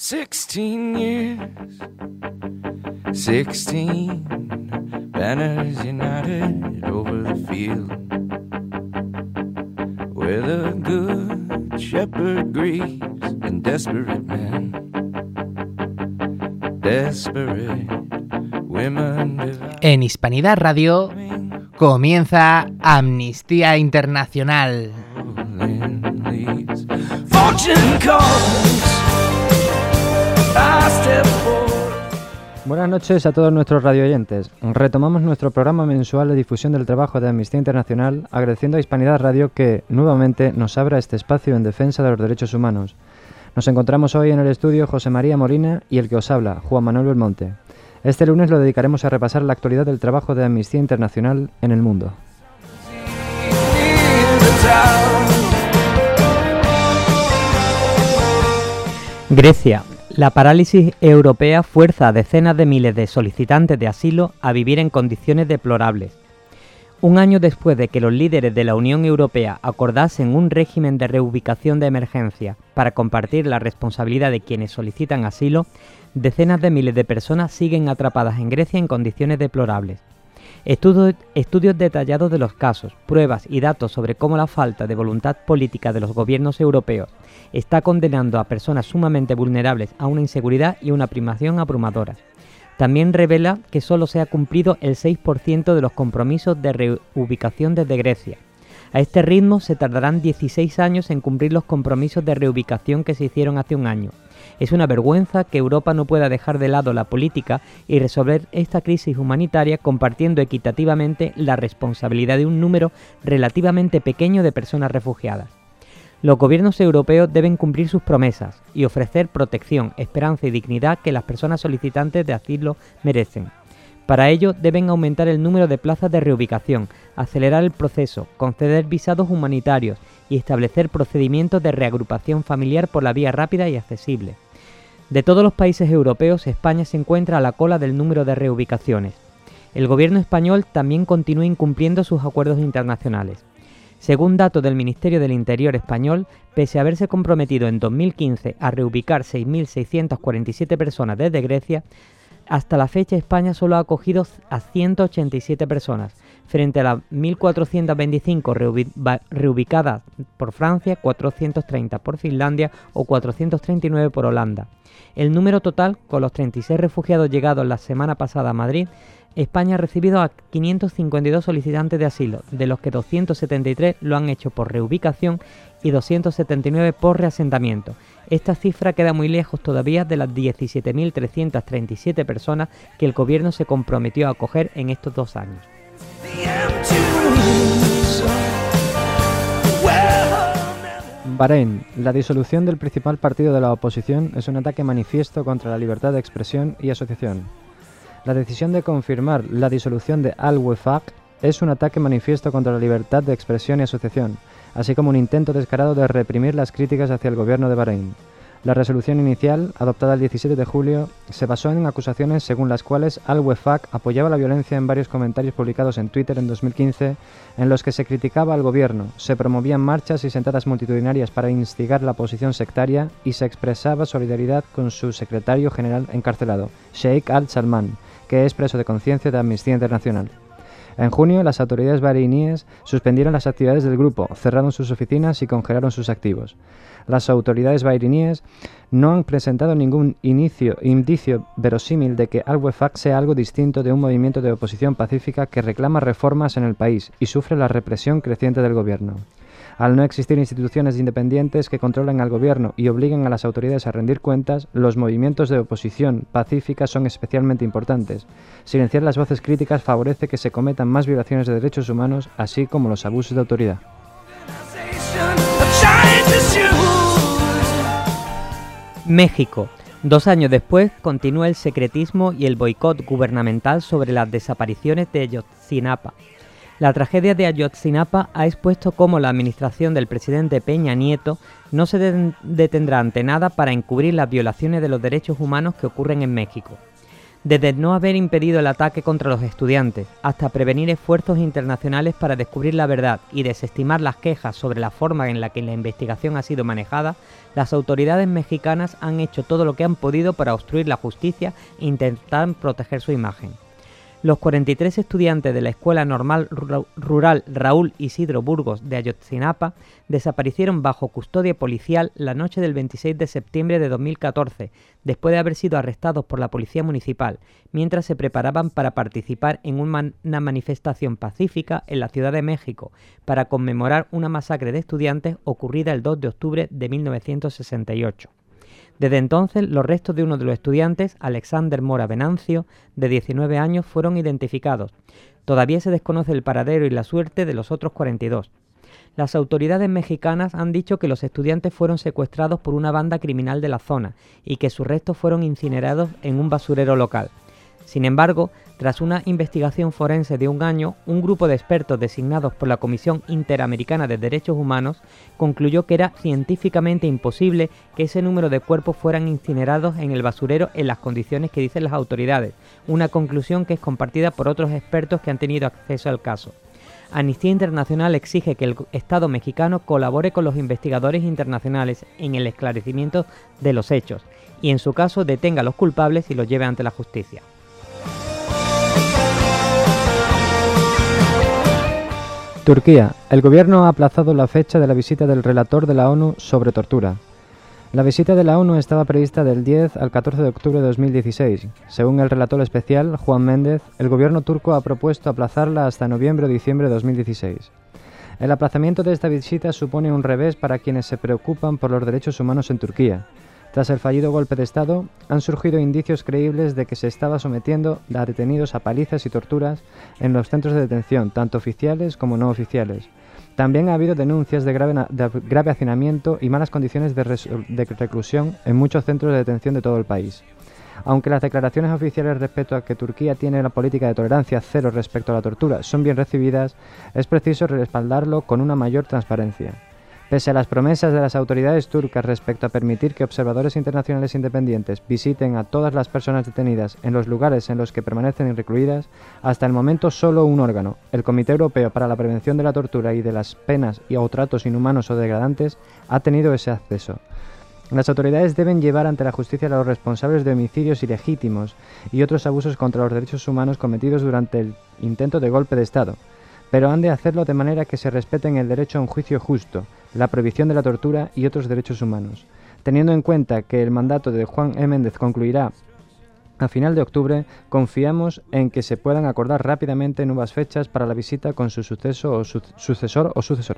16 years, 16 banners united over the field where the good shepherd grieves and desperate men, desperate women. En Hispanidad Radio comienza Amnistía Internacional. Fortune calls. Buenas noches a todos nuestros radioyentes. Retomamos nuestro programa mensual de difusión del trabajo de Amnistía Internacional, agradeciendo a Hispanidad Radio que, nuevamente, nos abra este espacio en defensa de los derechos humanos. Nos encontramos hoy en el estudio José María Molina y el que os habla, Juan Manuel Belmonte. Este lunes lo dedicaremos a repasar la actualidad del trabajo de Amnistía Internacional en el mundo. Grecia. La parálisis europea fuerza a decenas de miles de solicitantes de asilo a vivir en condiciones deplorables. Un año después de que los líderes de la Unión Europea acordasen un régimen de reubicación de emergencia para compartir la responsabilidad de quienes solicitan asilo, decenas de miles de personas siguen atrapadas en Grecia en condiciones deplorables. Estudios detallados de los casos, pruebas y datos sobre cómo la falta de voluntad política de los gobiernos europeos está condenando a personas sumamente vulnerables a una inseguridad y una privación abrumadoras. También revela que solo se ha cumplido el 6% de los compromisos de reubicación desde Grecia. A este ritmo se tardarán 16 años en cumplir los compromisos de reubicación que se hicieron hace un año. Es una vergüenza que Europa no pueda dejar de lado la política y resolver esta crisis humanitaria compartiendo equitativamente la responsabilidad de un número relativamente pequeño de personas refugiadas. Los gobiernos europeos deben cumplir sus promesas y ofrecer protección, esperanza y dignidad que las personas solicitantes de asilo merecen. Para ello deben aumentar el número de plazas de reubicación, acelerar el proceso, conceder visados humanitarios y establecer procedimientos de reagrupación familiar por la vía rápida y accesible. De todos los países europeos, España se encuentra a la cola del número de reubicaciones. El gobierno español también continúa incumpliendo sus acuerdos internacionales. Según datos del Ministerio del Interior español, pese a haberse comprometido en 2015 a reubicar 6.647 personas desde Grecia, hasta la fecha España solo ha acogido a 187 personas, frente a las 1.425 reubicadas por Francia, 430 por Finlandia o 439 por Holanda. El número total, con los 36 refugiados llegados la semana pasada a Madrid, España ha recibido a 552 solicitantes de asilo, de los que 273 lo han hecho por reubicación y 279 por reasentamiento. Esta cifra queda muy lejos todavía de las 17.337 personas que el gobierno se comprometió a acoger en estos 2 años. Bahrein. La disolución del principal partido de la oposición es un ataque manifiesto contra la libertad de expresión y asociación. La decisión de confirmar la disolución de Al-Wefaq es un ataque manifiesto contra la libertad de expresión y asociación, así como un intento descarado de reprimir las críticas hacia el gobierno de Bahrein. La resolución inicial, adoptada el 17 de julio, se basó en acusaciones según las cuales Al-Wefaq apoyaba la violencia en varios comentarios publicados en Twitter en 2015, en los que se criticaba al gobierno, se promovían marchas y sentadas multitudinarias para instigar la oposición sectaria y se expresaba solidaridad con su secretario general encarcelado, Sheikh Al-Salman, que es preso de conciencia de Amnistía Internacional. En junio, las autoridades bahreiníes suspendieron las actividades del grupo, cerraron sus oficinas y congelaron sus activos. Las autoridades bahreiníes no han presentado ningún indicio verosímil de que Al-Wefaq sea algo distinto de un movimiento de oposición pacífica que reclama reformas en el país y sufre la represión creciente del gobierno. Al no existir instituciones independientes que controlen al gobierno y obliguen a las autoridades a rendir cuentas, los movimientos de oposición pacífica son especialmente importantes. Silenciar las voces críticas favorece que se cometan más violaciones de derechos humanos, así como los abusos de autoridad. México. 2 años después, continúa el secretismo y el boicot gubernamental sobre las desapariciones de Ayotzinapa. La tragedia de Ayotzinapa ha expuesto cómo la administración del presidente Peña Nieto no se detendrá ante nada para encubrir las violaciones de los derechos humanos que ocurren en México. Desde no haber impedido el ataque contra los estudiantes, hasta prevenir esfuerzos internacionales para descubrir la verdad y desestimar las quejas sobre la forma en la que la investigación ha sido manejada, las autoridades mexicanas han hecho todo lo que han podido para obstruir la justicia e intentar proteger su imagen. Los 43 estudiantes de la Escuela Normal Rural Raúl Isidro Burgos de Ayotzinapa desaparecieron bajo custodia policial la noche del 26 de septiembre de 2014, después de haber sido arrestados por la Policía Municipal, mientras se preparaban para participar en una manifestación pacífica en la Ciudad de México para conmemorar una masacre de estudiantes ocurrida el 2 de octubre de 1968. Desde entonces, los restos de uno de los estudiantes, Alexander Mora Venancio, de 19 años, fueron identificados. Todavía se desconoce el paradero y la suerte de los otros 42. Las autoridades mexicanas han dicho que los estudiantes fueron secuestrados por una banda criminal de la zona y que sus restos fueron incinerados en un basurero local. Sin embargo, tras una investigación forense de un año, un grupo de expertos designados por la Comisión Interamericana de Derechos Humanos concluyó que era científicamente imposible que ese número de cuerpos fueran incinerados en el basurero en las condiciones que dicen las autoridades, una conclusión que es compartida por otros expertos que han tenido acceso al caso. Amnistía Internacional exige que el Estado mexicano colabore con los investigadores internacionales en el esclarecimiento de los hechos y, en su caso, detenga a los culpables y los lleve ante la justicia. Turquía. El gobierno ha aplazado la fecha de la visita del relator de la ONU sobre tortura. La visita de la ONU estaba prevista del 10 al 14 de octubre de 2016. Según el relator especial, Juan Méndez, el gobierno turco ha propuesto aplazarla hasta noviembre o diciembre de 2016. El aplazamiento de esta visita supone un revés para quienes se preocupan por los derechos humanos en Turquía. Tras el fallido golpe de Estado, han surgido indicios creíbles de que se estaba sometiendo a detenidos a palizas y torturas en los centros de detención, tanto oficiales como no oficiales. También ha habido denuncias de grave hacinamiento y malas condiciones de reclusión en muchos centros de detención de todo el país. Aunque las declaraciones oficiales respecto a que Turquía tiene la política de tolerancia cero respecto a la tortura son bien recibidas, es preciso respaldarlo con una mayor transparencia. Pese a las promesas de las autoridades turcas respecto a permitir que observadores internacionales independientes visiten a todas las personas detenidas en los lugares en los que permanecen recluidas, hasta el momento solo un órgano, el Comité Europeo para la Prevención de la Tortura y de las Penas o Tratos Inhumanos o Degradantes, ha tenido ese acceso. Las autoridades deben llevar ante la justicia a los responsables de homicidios ilegítimos y otros abusos contra los derechos humanos cometidos durante el intento de golpe de Estado, pero han de hacerlo de manera que se respeten el derecho a un juicio justo, la prohibición de la tortura y otros derechos humanos. Teniendo en cuenta que el mandato de Juan E. Méndez concluirá a final de octubre, confiamos en que se puedan acordar rápidamente nuevas fechas para la visita con su sucesor o sucesora.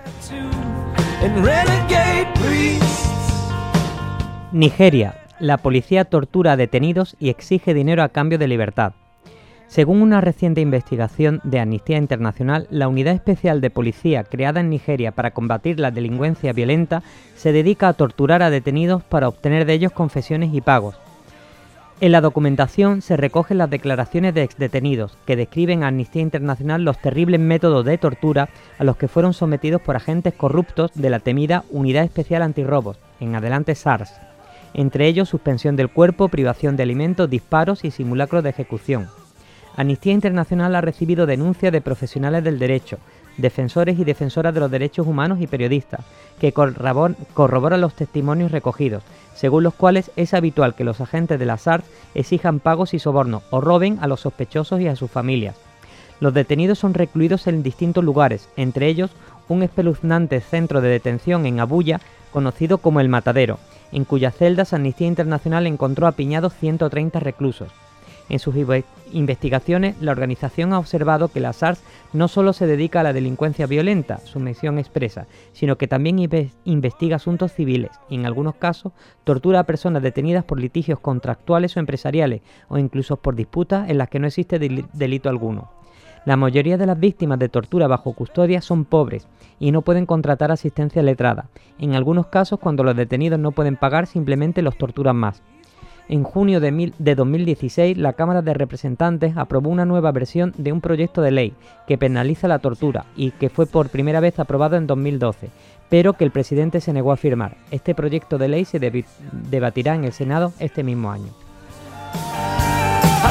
Nigeria. La policía tortura a detenidos y exige dinero a cambio de libertad. Según una reciente investigación de Amnistía Internacional, la Unidad Especial de Policía creada en Nigeria para combatir la delincuencia violenta se dedica a torturar a detenidos para obtener de ellos confesiones y pagos. En la documentación se recogen las declaraciones de exdetenidos que describen a Amnistía Internacional los terribles métodos de tortura a los que fueron sometidos por agentes corruptos de la temida Unidad Especial Antirrobos, en adelante SARS, entre ellos suspensión del cuerpo, privación de alimentos, disparos y simulacros de ejecución. Amnistía Internacional ha recibido denuncias de profesionales del derecho, defensores y defensoras de los derechos humanos y periodistas, que corroboran los testimonios recogidos, según los cuales es habitual que los agentes de la SARS exijan pagos y sobornos o roben a los sospechosos y a sus familias. Los detenidos son recluidos en distintos lugares, entre ellos un espeluznante centro de detención en Abuya, conocido como El Matadero, en cuyas celdas Amnistía Internacional encontró apiñados 130 reclusos. En sus investigaciones, la organización ha observado que la SARS no solo se dedica a la delincuencia violenta, su misión expresa, sino que también investiga asuntos civiles y, en algunos casos, tortura a personas detenidas por litigios contractuales o empresariales, o incluso por disputas en las que no existe delito alguno. La mayoría de las víctimas de tortura bajo custodia son pobres y no pueden contratar asistencia letrada. En algunos casos, cuando los detenidos no pueden pagar, simplemente los torturan más. En junio de 2016, la Cámara de Representantes aprobó una nueva versión de un proyecto de ley que penaliza la tortura y que fue por primera vez aprobado en 2012, pero que el presidente se negó a firmar. Este proyecto de ley se debatirá en el Senado este mismo año.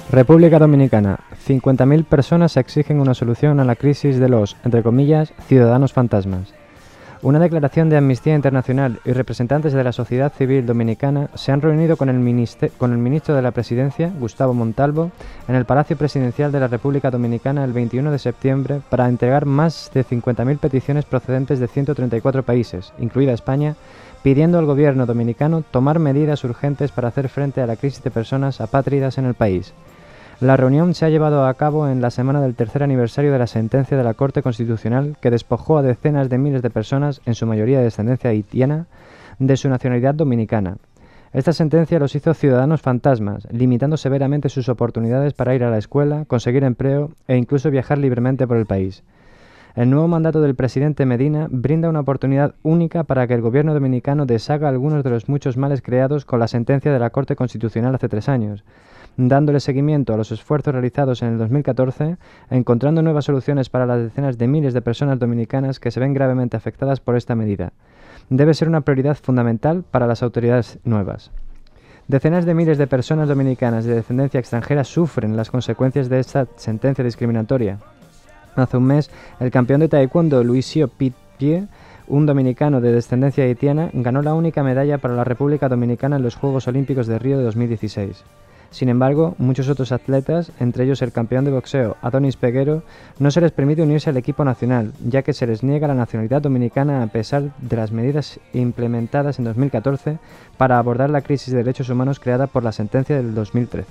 República Dominicana. 50.000 personas exigen una solución a la crisis de los, entre comillas, ciudadanos fantasmas. Una declaración de Amnistía Internacional y representantes de la sociedad civil dominicana se han reunido con el ministro de la Presidencia, Gustavo Montalvo, en el Palacio Presidencial de la República Dominicana el 21 de septiembre para entregar más de 50.000 peticiones procedentes de 134 países, incluida España, pidiendo al gobierno dominicano tomar medidas urgentes para hacer frente a la crisis de personas apátridas en el país. La reunión se ha llevado a cabo en la semana del tercer aniversario de la sentencia de la Corte Constitucional que despojó a decenas de miles de personas, en su mayoría de descendencia haitiana, de su nacionalidad dominicana. Esta sentencia los hizo ciudadanos fantasmas, limitando severamente sus oportunidades para ir a la escuela, conseguir empleo e incluso viajar libremente por el país. El nuevo mandato del presidente Medina brinda una oportunidad única para que el gobierno dominicano deshaga algunos de los muchos males creados con la sentencia de la Corte Constitucional hace 3 años, dándole seguimiento a los esfuerzos realizados en el 2014, encontrando nuevas soluciones para las decenas de miles de personas dominicanas que se ven gravemente afectadas por esta medida. Debe ser una prioridad fundamental para las autoridades nuevas. Decenas de miles de personas dominicanas de descendencia extranjera sufren las consecuencias de esta sentencia discriminatoria. Hace un mes, el campeón de taekwondo Luisio Pitpié, un dominicano de descendencia haitiana, ganó la única medalla para la República Dominicana en los Juegos Olímpicos de Río de 2016. Sin embargo, muchos otros atletas, entre ellos el campeón de boxeo Adonis Peguero, no se les permite unirse al equipo nacional, ya que se les niega la nacionalidad dominicana a pesar de las medidas implementadas en 2014 para abordar la crisis de derechos humanos creada por la sentencia del 2013.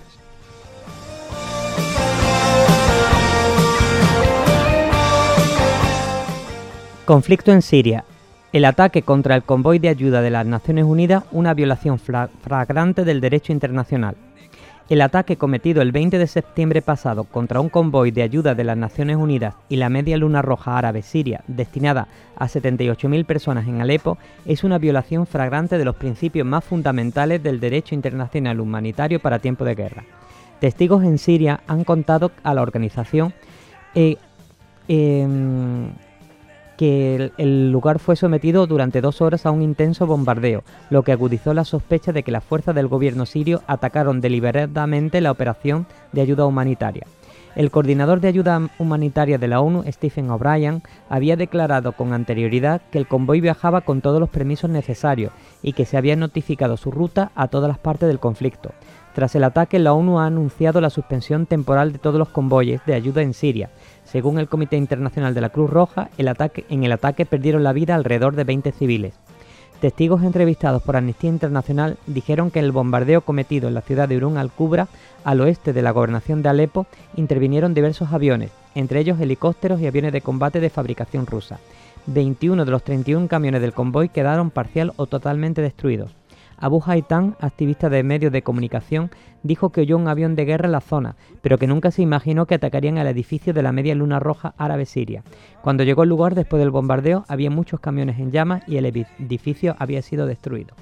Conflicto en Siria. El ataque contra el convoy de ayuda de las Naciones Unidas, una violación flagrante del derecho internacional. El ataque cometido el 20 de septiembre pasado contra un convoy de ayuda de las Naciones Unidas y la Media Luna Roja Árabe Siria, destinada a 78.000 personas en Alepo, es una violación flagrante de los principios más fundamentales del derecho internacional humanitario para tiempo de guerra. Testigos en Siria han contado a la organización que el lugar fue sometido durante 2 horas a un intenso bombardeo, lo que agudizó la sospecha de que las fuerzas del gobierno sirio atacaron deliberadamente la operación de ayuda humanitaria. El coordinador de ayuda humanitaria de la ONU, Stephen O'Brien, había declarado con anterioridad que el convoy viajaba con todos los permisos necesarios y que se había notificado su ruta a todas las partes del conflicto. Tras el ataque, la ONU ha anunciado la suspensión temporal de todos los convoyes de ayuda en Siria. Según el Comité Internacional de la Cruz Roja, en el ataque perdieron la vida alrededor de 20 civiles. Testigos entrevistados por Amnistía Internacional dijeron que en el bombardeo cometido en la ciudad de Urun al-Kubra, al oeste de la gobernación de Alepo, intervinieron diversos aviones, entre ellos helicópteros y aviones de combate de fabricación rusa. 21 de los 31 camiones del convoy quedaron parcial o totalmente destruidos. Abu Haytham, activista de medios de comunicación, dijo que oyó un avión de guerra en la zona, pero que nunca se imaginó que atacarían el edificio de la Media Luna Roja Árabe Siria. Cuando llegó al lugar después del bombardeo, había muchos camiones en llamas y el edificio había sido destruido.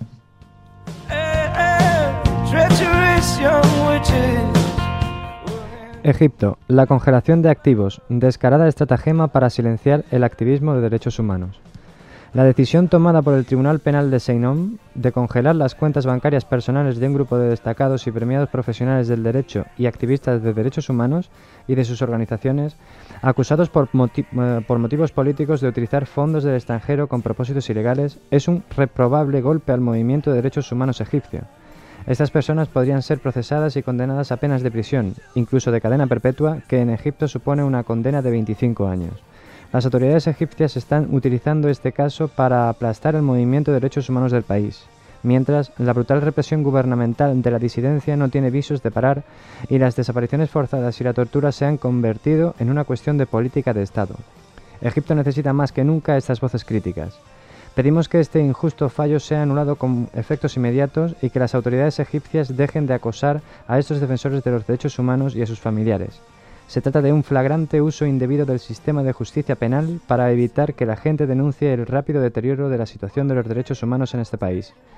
Egipto. La congelación de activos. Descarada estratagema para silenciar el activismo de derechos humanos. La decisión tomada por el Tribunal Penal de Seinom de congelar las cuentas bancarias personales de un grupo de destacados y premiados profesionales del derecho y activistas de derechos humanos y de sus organizaciones, acusados por motivos políticos de utilizar fondos del extranjero con propósitos ilegales, es un reprobable golpe al movimiento de derechos humanos egipcio. Estas personas podrían ser procesadas y condenadas a penas de prisión, incluso de cadena perpetua, que en Egipto supone una condena de 25 años. Las autoridades egipcias están utilizando este caso para aplastar el movimiento de derechos humanos del país, mientras la brutal represión gubernamental de la disidencia no tiene visos de parar y las desapariciones forzadas y la tortura se han convertido en una cuestión de política de Estado. Egipto necesita más que nunca estas voces críticas. Pedimos que este injusto fallo sea anulado con efectos inmediatos y que las autoridades egipcias dejen de acosar a estos defensores de los derechos humanos y a sus familiares. Se trata de un flagrante uso indebido del sistema de justicia penal para evitar que la gente denuncie el rápido deterioro de la situación de los derechos humanos en este país.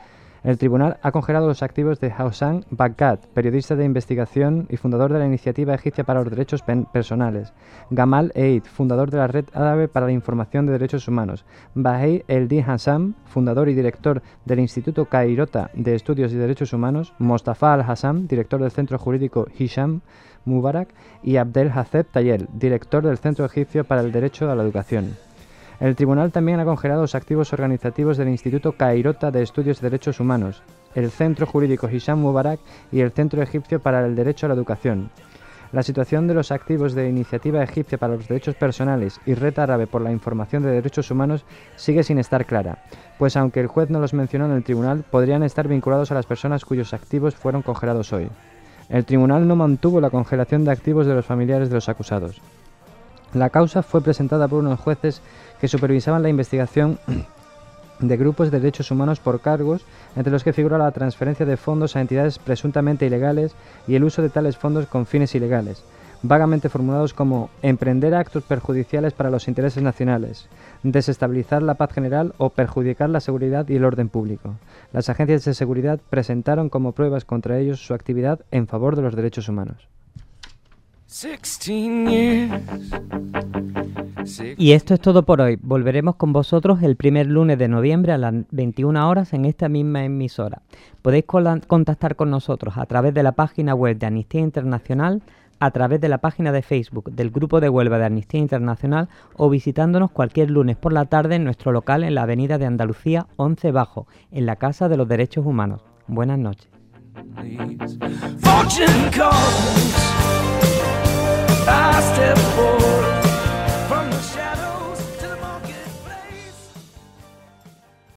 El tribunal ha congelado los activos de Houssam Baghdad, periodista de investigación y fundador de la Iniciativa Egipcia para los Derechos Personales; Gamal Eid, fundador de la Red Árabe para la Información de Derechos Humanos; Bahey Eldin Hassam, fundador y director del Instituto Cairota de Estudios y Derechos Humanos; Mostafa Al-Hassam, director del Centro Jurídico Hisham Mubarak; y Abdel Hazeb Tayel, director del Centro Egipcio para el Derecho a la Educación. El tribunal también ha congelado los activos organizativos del Instituto Cairota de Estudios de Derechos Humanos, el Centro Jurídico Hisham Mubarak y el Centro Egipcio para el Derecho a la Educación. La situación de los activos de Iniciativa Egipcia para los Derechos Personales y Red Árabe por la Información de Derechos Humanos sigue sin estar clara, pues aunque el juez no los mencionó en el tribunal, podrían estar vinculados a las personas cuyos activos fueron congelados hoy. El tribunal no mantuvo la congelación de activos de los familiares de los acusados. La causa fue presentada por unos jueces que supervisaban la investigación de grupos de derechos humanos por cargos, entre los que figura la transferencia de fondos a entidades presuntamente ilegales y el uso de tales fondos con fines ilegales, vagamente formulados como emprender actos perjudiciales para los intereses nacionales, desestabilizar la paz general o perjudicar la seguridad y el orden público. Las agencias de seguridad presentaron como pruebas contra ellos su actividad en favor de los derechos humanos. 16 years. Y esto es todo por hoy. Volveremos con vosotros el primer lunes de noviembre a las 21 horas en esta misma emisora. Podéis contactar con nosotros a través de la página web de Amnistía Internacional, a través de la página de Facebook del Grupo de Huelva de Amnistía Internacional o visitándonos cualquier lunes por la tarde en nuestro local en la Avenida de Andalucía 11 Bajo, en la Casa de los Derechos Humanos. Buenas noches. Fortune calls.